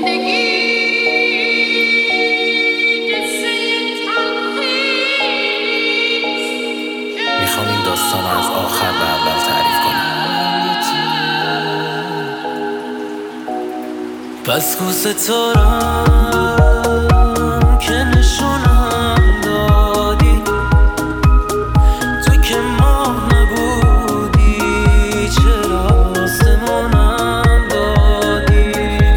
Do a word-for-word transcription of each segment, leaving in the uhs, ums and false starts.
میخوام این داستان از آخر به اول تعریف کنم. پس کو ستارم که نشونم دادی، تو که ماه نبودی چرا آسمونم دادی.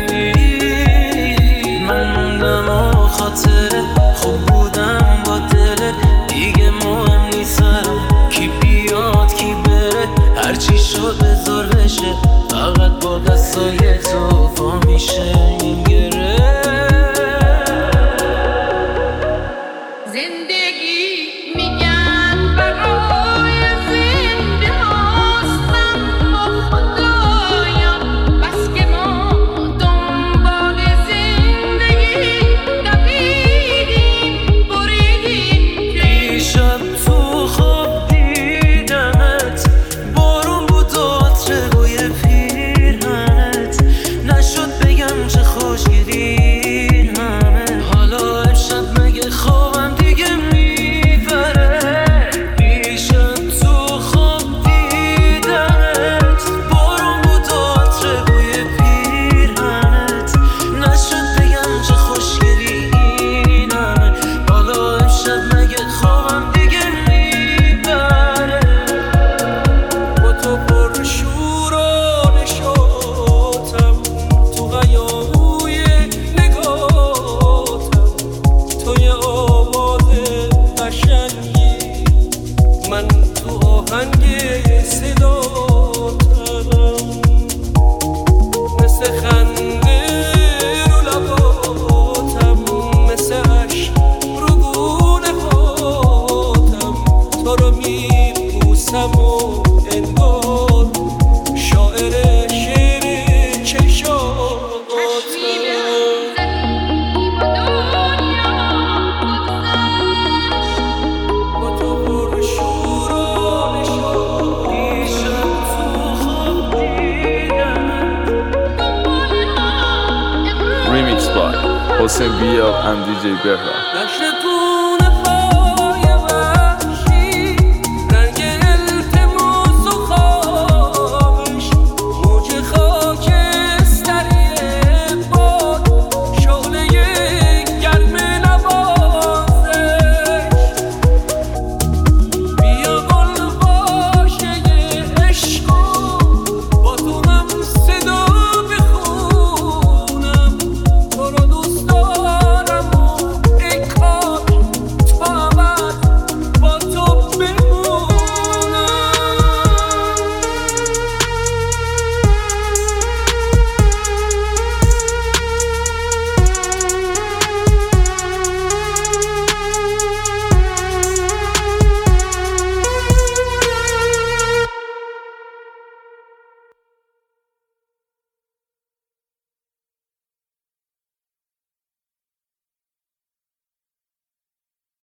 من موندم و خاطره خوب بودم با دلت، دیگه مهم نیست کی بیاد کی بره، هرچی شد بذار بشه، فقط با دستای تو فا میشه این گره. زندگی میگن برای زنده هستن با خدایا، بس که ما دنبال زندگی دویدیم بریدیم. دیشب تو خواب دیدمت، بارون بود و عطر بوی پیرهنت، نشد بگم چه خوشگلی این همه. حالا امشب مگه خوابم دیگه میبره؟ دیشب تو خواب دیدمت، بارون بود و عطر بوی پیرهنت، نشد بگم چه خوشگلی این همه. حالا امشب مگه خوابم دیگه میبره؟ با تو پر شور و نشاطم، تو هیاهوی نگاتم، تو یه آواز قشنگی، من تو آهنگ صداتم. مثل خنده رو لباتم، مثل عشق رو گونه هاتم، تو رو میبوسم و انگار شاعر شعر چشاتم. چشمی به هم زدیم و دنیا گذشت، با تو پر شور و نشاط. دیشب تو خواب دیدمت. دنبال هم امروز Remix by Hossein Biab and دی جی Behra. نشر تو